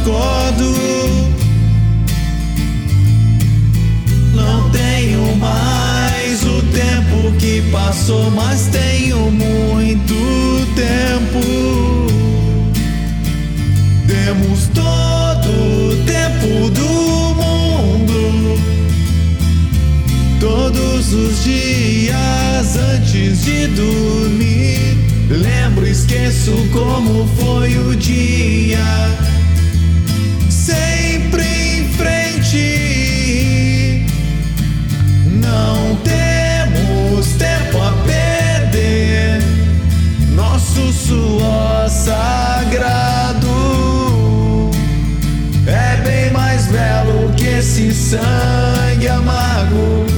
discordo. Não tenho mais o tempo que passou, mas tenho muito tempo. Temos todo o tempo do mundo. Todos os dias antes de dormir, lembro, esqueço como foi o dia. Sempre em frente, não temos tempo a perder. Nosso suor sagrado é bem mais belo que esse sangue amargo.